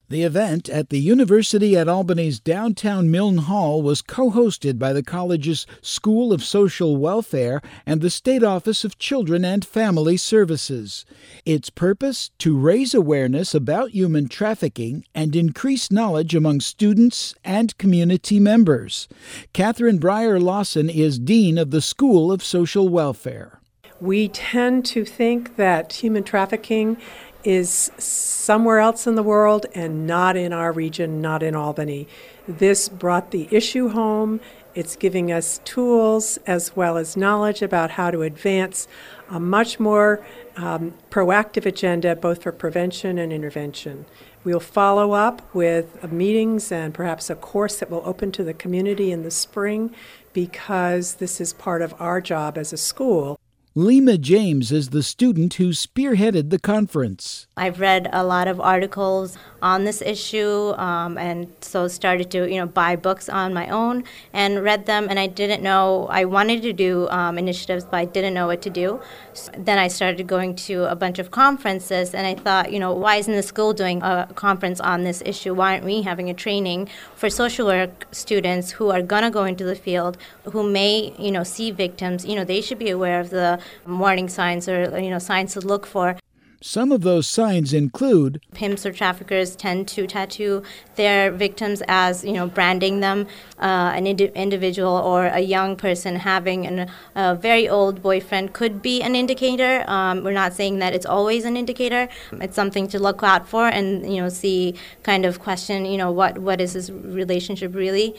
The event at the University at Albany's downtown Milne Hall was co-hosted by the college's School of Social Welfare and the State Office of Children and Family Services. Its purpose? To raise awareness about human trafficking and increase knowledge among students and community members. Catherine Breyer Lawson is Dean of the School of Social Welfare. We tend to think that human trafficking is somewhere else in the world and not in our region, not in Albany. This brought the issue home. It's giving us tools as well as knowledge about how to advance a much more proactive agenda, both for prevention and intervention. We'll follow up with meetings and perhaps a course that will open to the community in the spring, because this is part of our job as a school. Lima James is the student who spearheaded the conference. I've read a lot of articles on this issue, and so started to buy books on my own and read them. And I didn't know, I wanted to do initiatives, but I didn't know what to do. So then I started going to a bunch of conferences, and I thought, why isn't the school doing a conference on this issue? Why aren't we having a training for social work students who are going to go into the field, who may see victims? They should be aware of the warning signs or signs to look for. Some of those signs include pimps or traffickers tend to tattoo their victims as, branding them. An individual or a young person having a very old boyfriend could be an indicator. We're not saying that it's always an indicator. It's something to look out for and, see, kind of question, what is this relationship really?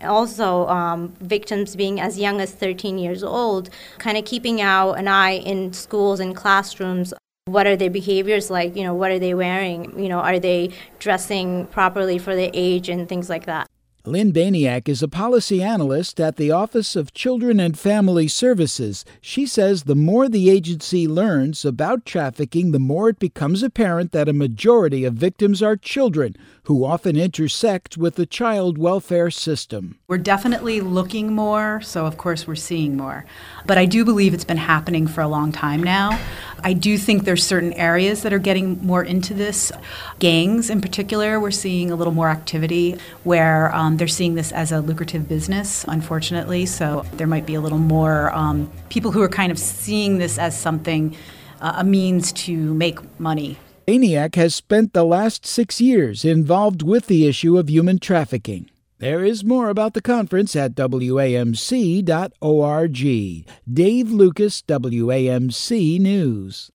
Also, victims being as young as 13 years old, kind of keeping out an eye in schools and classrooms. What are their behaviors like? What are they wearing? Are they dressing properly for their age and things like that? Lynn Baniak is a policy analyst at the Office of Children and Family Services. She says the more the agency learns about trafficking, the more it becomes apparent that a majority of victims are children who often intersect with the child welfare system. We're definitely looking more, so of course we're seeing more. But I do believe it's been happening for a long time now. I do think there's certain areas that are getting more into this. Gangs in particular, we're seeing a little more activity where they're seeing this as a lucrative business, unfortunately. So there might be a little more people who are kind of seeing this as something, a means to make money. Baniak has spent the last 6 years involved with the issue of human trafficking. There is more about the conference at WAMC.org. Dave Lucas, WAMC News.